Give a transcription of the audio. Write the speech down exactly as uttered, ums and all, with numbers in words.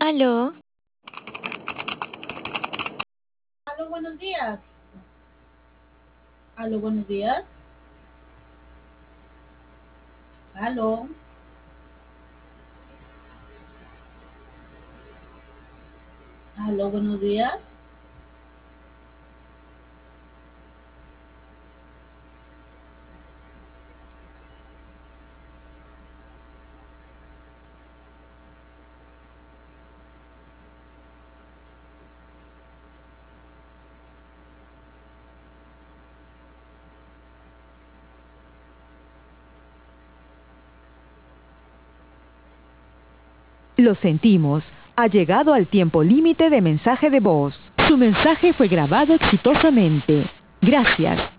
Aló, Aló, buenos días. Aló, buenos días. Aló, aló, buenos días. Lo sentimos. Ha llegado al tiempo límite de mensaje de voz. Su mensaje fue grabado exitosamente. Gracias.